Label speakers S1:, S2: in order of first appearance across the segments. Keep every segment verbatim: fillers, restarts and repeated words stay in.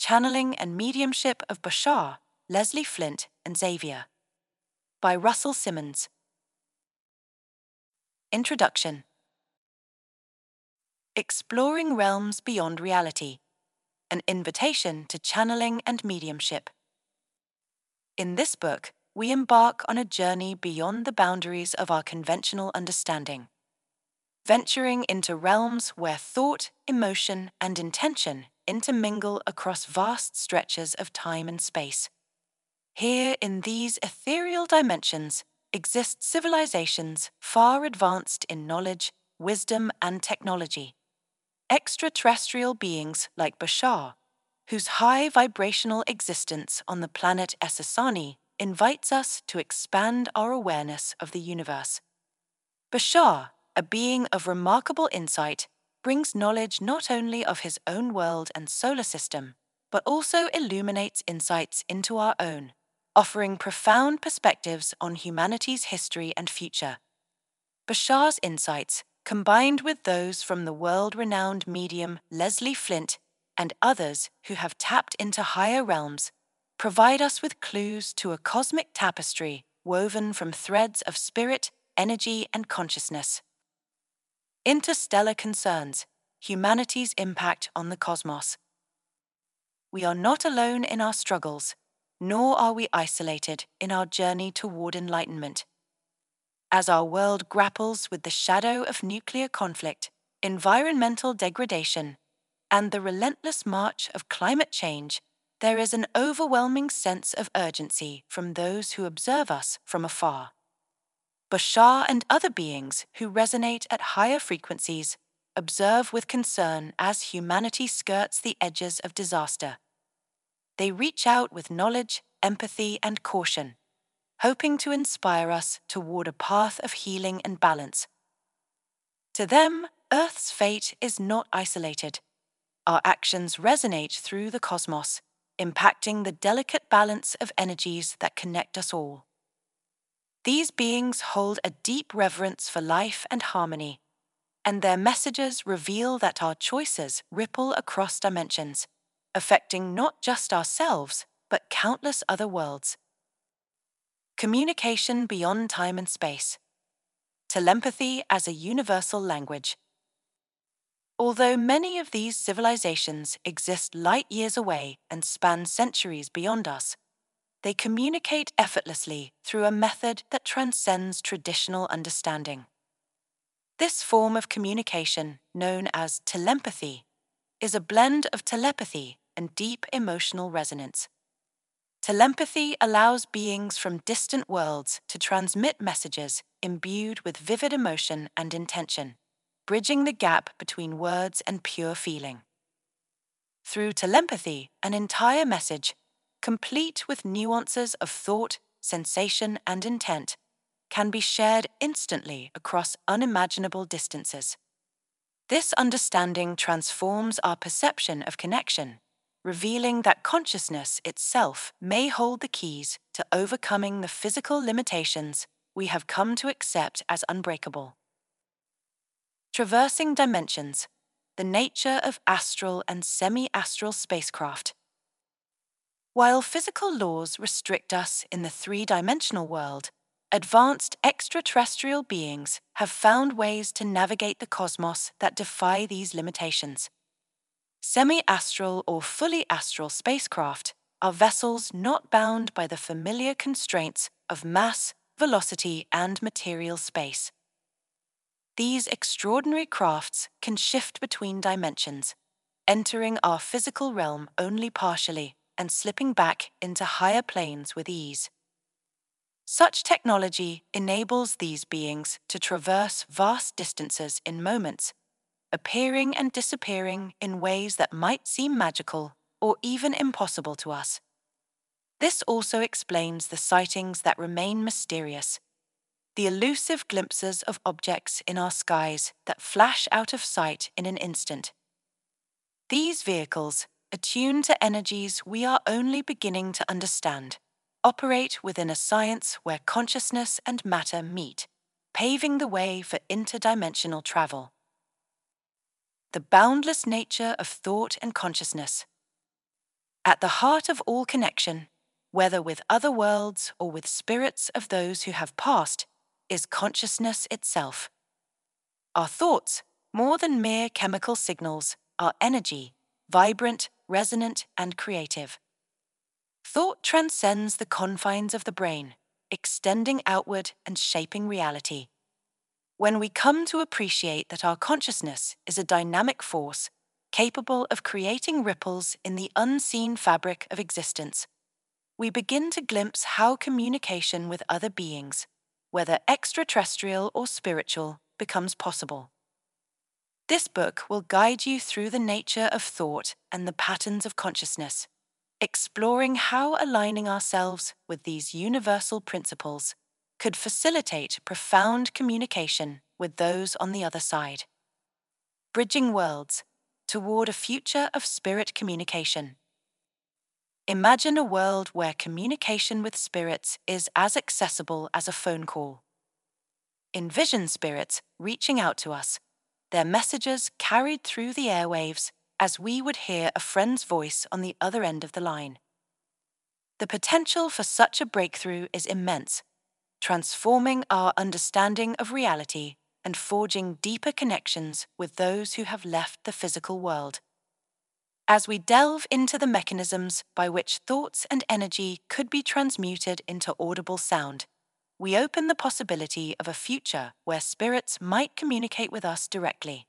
S1: Channeling and Mediumship of Bashar, Leslie Flint and Xavier. By Russell Simmons. Introduction. Exploring Realms Beyond Reality. An Invitation to Channeling and Mediumship. In this book, we embark on a journey beyond the boundaries of our conventional understanding, venturing into realms where thought, emotion, and intention intermingle across vast stretches of time and space. Here, in these ethereal dimensions, exist civilizations far advanced in knowledge, wisdom, and technology. Extraterrestrial beings like Bashar, whose high vibrational existence on the planet Essassani invites us to expand our awareness of the universe. Bashar, a being of remarkable insight, brings knowledge not only of his own world and solar system, but also illuminates insights into our own, offering profound perspectives on humanity's history and future. Bashar's insights, combined with those from the world-renowned medium Leslie Flint and others who have tapped into higher realms, provide us with clues to a cosmic tapestry woven from threads of spirit, energy, and consciousness. Interstellar Concerns: Humanity's Impact on the Cosmos. We are not alone in our struggles, nor are we isolated in our journey toward enlightenment. As our world grapples with the shadow of nuclear conflict, environmental degradation, and the relentless march of climate change, there is an overwhelming sense of urgency from those who observe us from afar. Bashar and other beings who resonate at higher frequencies observe with concern as humanity skirts the edges of disaster. They reach out with knowledge, empathy, and caution, hoping to inspire us toward a path of healing and balance. To them, Earth's fate is not isolated. Our actions resonate through the cosmos, impacting the delicate balance of energies that connect us all. These beings hold a deep reverence for life and harmony, and their messages reveal that our choices ripple across dimensions, affecting not just ourselves, but countless other worlds. Communication beyond time and space. Telepathy as a universal language. Although many of these civilizations exist light years away and span centuries beyond us, they communicate effortlessly through a method that transcends traditional understanding. This form of communication, known as telepathy, is a blend of telepathy and deep emotional resonance. Telepathy allows beings from distant worlds to transmit messages imbued with vivid emotion and intention, bridging the gap between words and pure feeling. Through telepathy, an entire message, complete with nuances of thought, sensation, and intent, can be shared instantly across unimaginable distances. This understanding transforms our perception of connection, revealing that consciousness itself may hold the keys to overcoming the physical limitations we have come to accept as unbreakable. Traversing dimensions: the nature of astral and semi-astral spacecraft. While physical laws restrict us in the three-dimensional world, advanced extraterrestrial beings have found ways to navigate the cosmos that defy these limitations. Semi-astral or fully astral spacecraft are vessels not bound by the familiar constraints of mass, velocity, and material space. These extraordinary crafts can shift between dimensions, entering our physical realm only partially and slipping back into higher planes with ease. Such technology enables these beings to traverse vast distances in moments, appearing and disappearing in ways that might seem magical or even impossible to us. This also explains the sightings that remain mysterious, the elusive glimpses of objects in our skies that flash out of sight in an instant. These vehicles, attuned to energies we are only beginning to understand, operate within a science where consciousness and matter meet, paving the way for interdimensional travel. The boundless nature of thought and consciousness. At the heart of all connection, whether with other worlds or with spirits of those who have passed, is consciousness itself. Our thoughts, more than mere chemical signals, are energy, vibrant, resonant, and creative. Thought transcends the confines of the brain, extending outward and shaping reality. When we come to appreciate that our consciousness is a dynamic force capable of creating ripples in the unseen fabric of existence, we begin to glimpse how communication with other beings, whether extraterrestrial or spiritual, becomes possible. This book will guide you through the nature of thought and the patterns of consciousness, exploring how aligning ourselves with these universal principles could facilitate profound communication with those on the other side. Bridging worlds toward a future of spirit communication. Imagine a world where communication with spirits is as accessible as a phone call. Envision spirits reaching out to us, their messages carried through the airwaves as we would hear a friend's voice on the other end of the line. The potential for such a breakthrough is immense, transforming our understanding of reality and forging deeper connections with those who have left the physical world. As we delve into the mechanisms by which thoughts and energy could be transmuted into audible sound, we open the possibility of a future where spirits might communicate with us directly.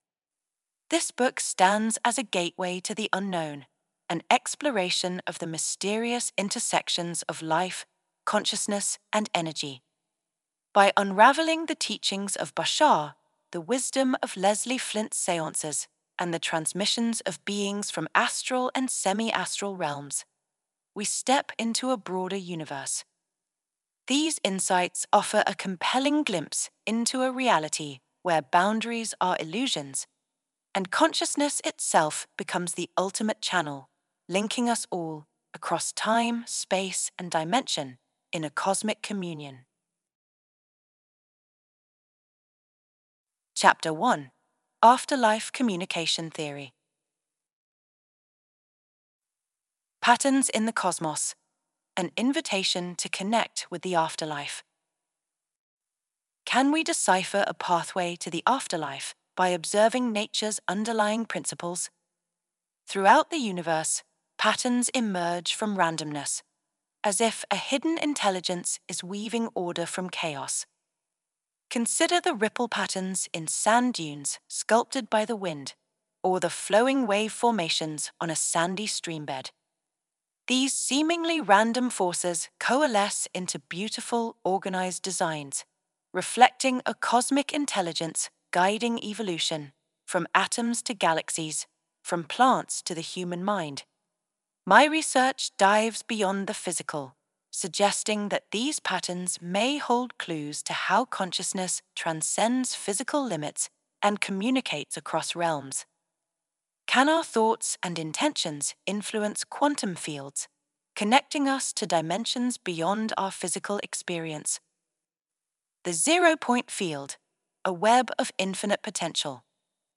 S1: This book stands as a gateway to the unknown, an exploration of the mysterious intersections of life, consciousness, and energy. By unraveling the teachings of Bashar, the wisdom of Leslie Flint's seances, and the transmissions of beings from astral and semi-astral realms, we step into a broader universe. These insights offer a compelling glimpse into a reality where boundaries are illusions, and consciousness itself becomes the ultimate channel, linking us all across time, space, and dimension in a cosmic communion. Chapter one. Afterlife Communication Theory. Patterns in the Cosmos, an invitation to connect with the afterlife. Can we decipher a pathway to the afterlife by observing nature's underlying principles? Throughout the universe, patterns emerge from randomness, as if a hidden intelligence is weaving order from chaos. Consider the ripple patterns in sand dunes sculpted by the wind, or the flowing wave formations on a sandy streambed. These seemingly random forces coalesce into beautiful, organized designs, reflecting a cosmic intelligence guiding evolution, from atoms to galaxies, from plants to the human mind. My research dives beyond the physical, suggesting that these patterns may hold clues to how consciousness transcends physical limits and communicates across realms. Can our thoughts and intentions influence quantum fields, connecting us to dimensions beyond our physical experience? The zero-point field, a web of infinite potential.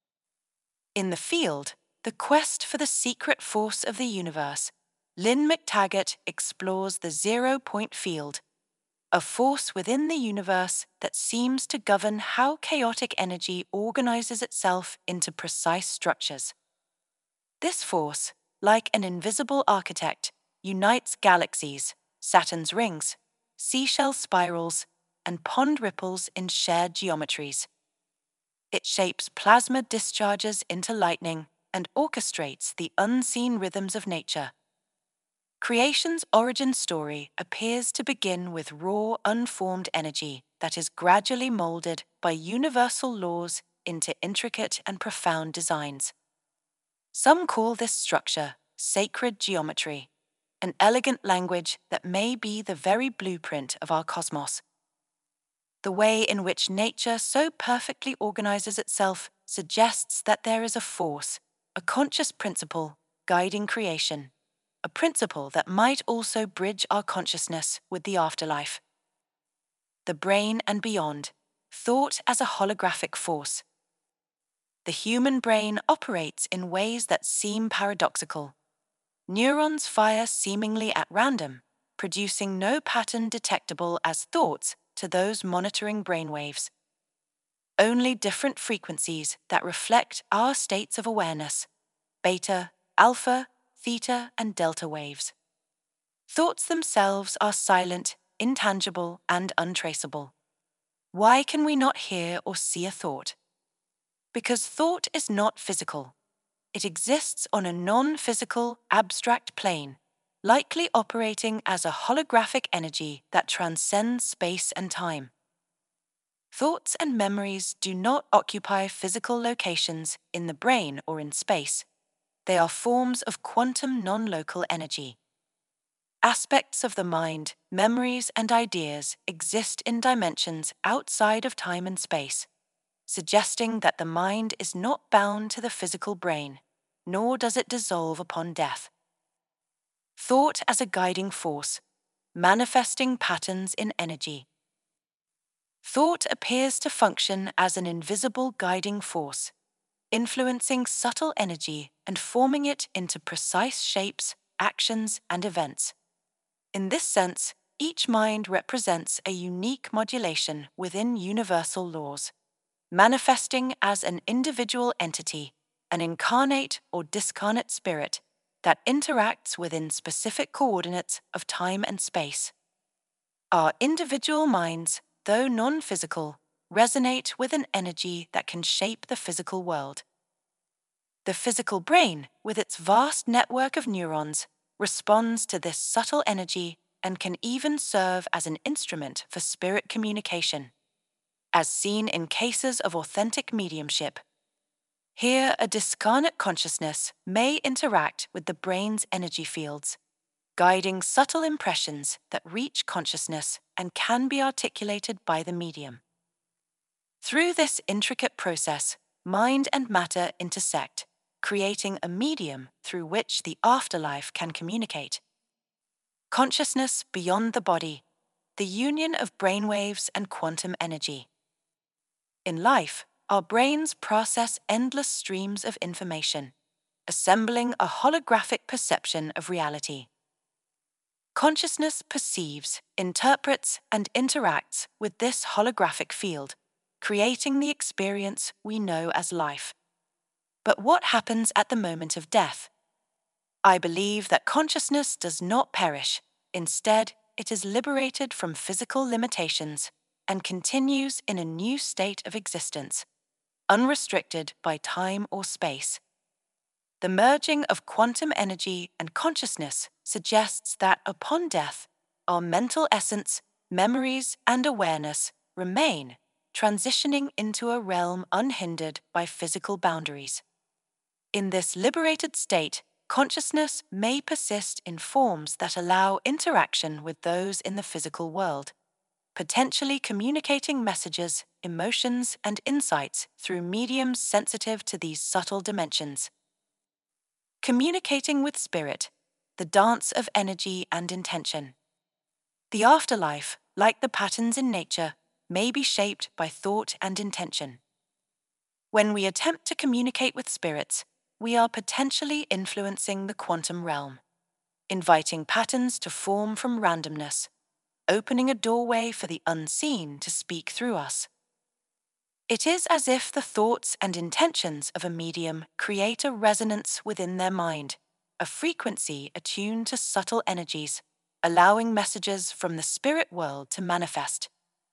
S1: In the field, the quest for the secret force of the universe, Lynn McTaggart explores the zero-point field, a force within the universe that seems to govern how chaotic energy organizes itself into precise structures. This force, like an invisible architect, unites galaxies, Saturn's rings, seashell spirals, and pond ripples in shared geometries. It shapes plasma discharges into lightning and orchestrates the unseen rhythms of nature. Creation's origin story appears to begin with raw, unformed energy that is gradually molded by universal laws into intricate and profound designs. Some call this structure sacred geometry, an elegant language that may be the very blueprint of our cosmos. The way in which nature so perfectly organizes itself suggests that there is a force, a conscious principle, guiding creation, a principle that might also bridge our consciousness with the afterlife. The brain and beyond, thought as a holographic force. The human brain operates in ways that seem paradoxical. Neurons fire seemingly at random, producing no pattern detectable as thoughts to those monitoring brainwaves. Only different frequencies that reflect our states of awareness: beta, alpha, theta, and delta waves. Thoughts themselves are silent, intangible, and untraceable. Why can we not hear or see a thought? Because thought is not physical. It exists on a non-physical, abstract plane, likely operating as a holographic energy that transcends space and time. Thoughts and memories do not occupy physical locations in the brain or in space. They are forms of quantum non-local energy. Aspects of the mind, memories, and ideas exist in dimensions outside of time and space, suggesting that the mind is not bound to the physical brain, nor does it dissolve upon death. Thought as a guiding force, manifesting patterns in energy. Thought appears to function as an invisible guiding force, influencing subtle energy and forming it into precise shapes, actions, and events. In this sense, each mind represents a unique modulation within universal laws, manifesting as an individual entity, an incarnate or discarnate spirit that interacts within specific coordinates of time and space. Our individual minds, though non-physical, resonate with an energy that can shape the physical world. The physical brain, with its vast network of neurons, responds to this subtle energy and can even serve as an instrument for spirit communication, as seen in cases of authentic mediumship. Here, a discarnate consciousness may interact with the brain's energy fields, guiding subtle impressions that reach consciousness and can be articulated by the medium. Through this intricate process, mind and matter intersect, creating a medium through which the afterlife can communicate. Consciousness beyond the body, the union of brainwaves and quantum energy. In life, our brains process endless streams of information, assembling a holographic perception of reality. Consciousness perceives, interprets, and interacts with this holographic field, creating the experience we know as life. But what happens at the moment of death? I believe that consciousness does not perish. Instead, it is liberated from physical limitations and continues in a new state of existence, unrestricted by time or space. The merging of quantum energy and consciousness suggests that upon death, our mental essence, memories, and awareness remain, transitioning into a realm unhindered by physical boundaries. In this liberated state, consciousness may persist in forms that allow interaction with those in the physical world, potentially communicating messages, emotions, and insights through mediums sensitive to these subtle dimensions. Communicating with spirit, the dance of energy and intention. The afterlife, like the patterns in nature, may be shaped by thought and intention. When we attempt to communicate with spirits, we are potentially influencing the quantum realm, inviting patterns to form from randomness, opening a doorway for the unseen to speak through us. It is as if the thoughts and intentions of a medium create a resonance within their mind, a frequency attuned to subtle energies, allowing messages from the spirit world to manifest.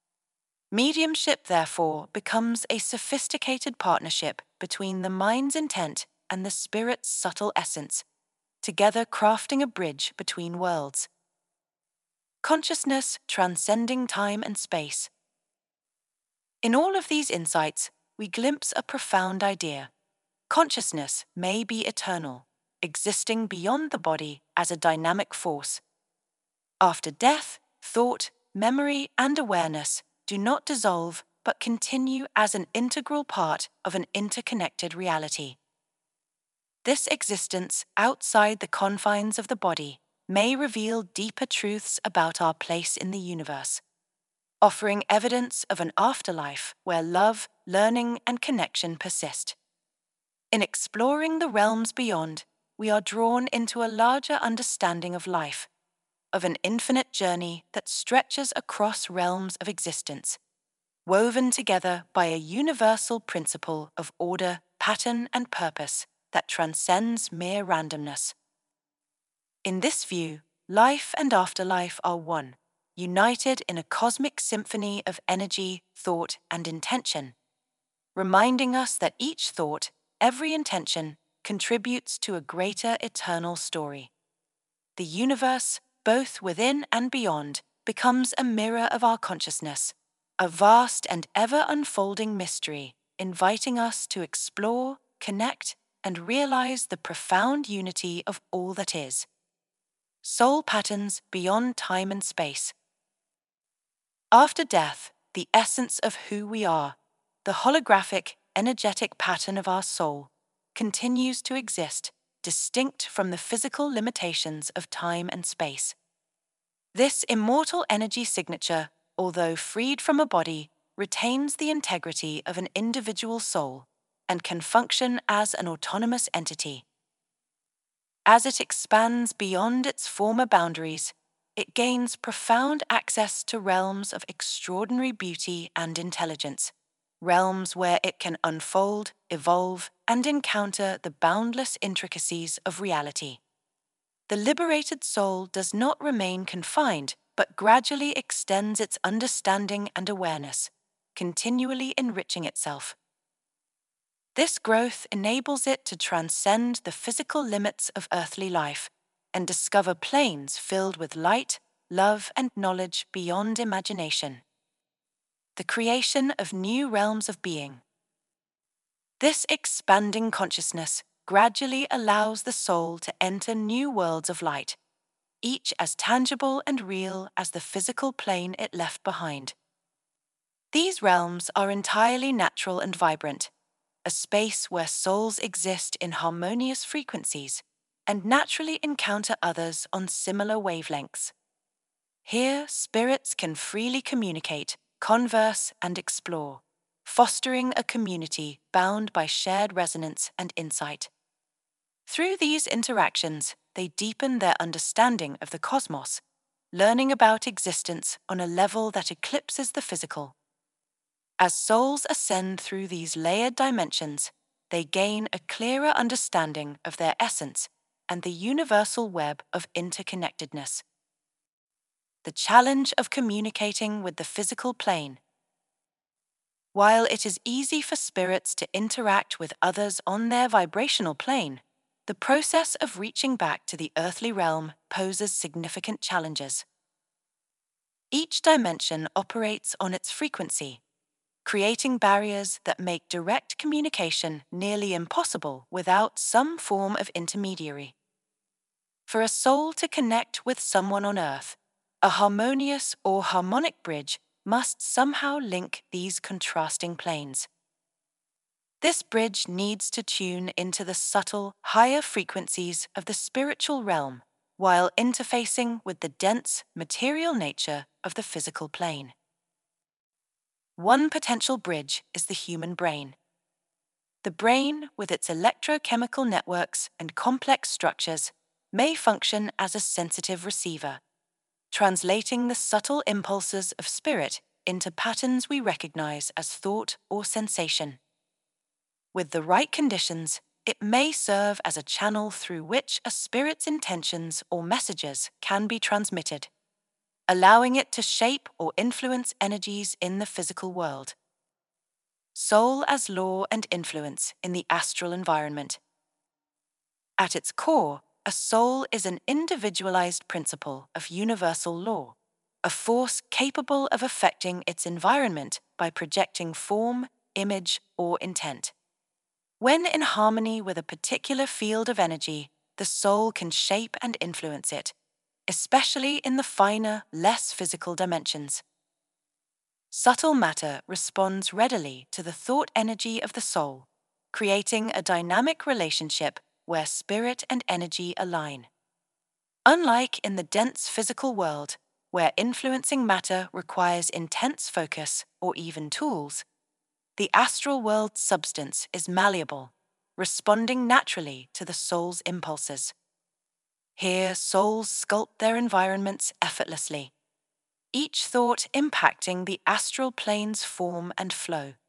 S1: Mediumship, therefore, becomes a sophisticated partnership between the mind's intent and the spirit's subtle essence, together crafting a bridge between worlds. Consciousness transcending time and space. In all of these insights, we glimpse a profound idea. Consciousness may be eternal, existing beyond the body as a dynamic force. After death, thought, memory, and awareness do not dissolve but continue as an integral part of an interconnected reality. This existence outside the confines of the body may reveal deeper truths about our place in the universe, offering evidence of an afterlife where love, learning, and connection persist. In exploring the realms beyond, we are drawn into a larger understanding of life, of an infinite journey that stretches across realms of existence, woven together by a universal principle of order, pattern, and purpose that transcends mere randomness. In this view, life and afterlife are one, united in a cosmic symphony of energy, thought, and intention, reminding us that each thought, every intention, contributes to a greater eternal story. The universe, both within and beyond, becomes a mirror of our consciousness, a vast and ever-unfolding mystery, inviting us to explore, connect, and realize the profound unity of all that is. Soul patterns beyond time and space. After death, the essence of who we are, the holographic, energetic pattern of our soul, continues to exist, distinct from the physical limitations of time and space. This immortal energy signature, although freed from a body, retains the integrity of an individual soul and can function as an autonomous entity. As it expands beyond its former boundaries, it gains profound access to realms of extraordinary beauty and intelligence, realms where it can unfold, evolve, and encounter the boundless intricacies of reality. The liberated soul does not remain confined, but gradually extends its understanding and awareness, continually enriching itself. This growth enables it to transcend the physical limits of earthly life and discover planes filled with light, love, and knowledge beyond imagination. The creation of new realms of being. This expanding consciousness gradually allows the soul to enter new worlds of light, each as tangible and real as the physical plane it left behind. These realms are entirely natural and vibrant, a space where souls exist in harmonious frequencies and naturally encounter others on similar wavelengths. Here, spirits can freely communicate, converse, and explore, fostering a community bound by shared resonance and insight. Through these interactions, they deepen their understanding of the cosmos, learning about existence on a level that eclipses the physical. As souls ascend through these layered dimensions, they gain a clearer understanding of their essence and the universal web of interconnectedness. The challenge of communicating with the physical plane. While it is easy for spirits to interact with others on their vibrational plane, the process of reaching back to the earthly realm poses significant challenges. Each dimension operates on its frequency, creating barriers that make direct communication nearly impossible without some form of intermediary. For a soul to connect with someone on Earth, a harmonious or harmonic bridge must somehow link these contrasting planes. This bridge needs to tune into the subtle, higher frequencies of the spiritual realm while interfacing with the dense, material nature of the physical plane. One potential bridge is the human brain. The brain, with its electrochemical networks and complex structures, may function as a sensitive receiver, translating the subtle impulses of spirit into patterns we recognize as thought or sensation. With the right conditions, it may serve as a channel through which a spirit's intentions or messages can be transmitted, allowing it to shape or influence energies in the physical world. Soul as law and influence in the astral environment. At its core, a soul is an individualized principle of universal law, a force capable of affecting its environment by projecting form, image, or intent. When in harmony with a particular field of energy, the soul can shape and influence it, especially in the finer, less physical dimensions. Subtle matter responds readily to the thought energy of the soul, creating a dynamic relationship where spirit and energy align. Unlike in the dense physical world, where influencing matter requires intense focus or even tools, the astral world's substance is malleable, responding naturally to the soul's impulses. Here, souls sculpt their environments effortlessly, each thought impacting the astral plane's form and flow.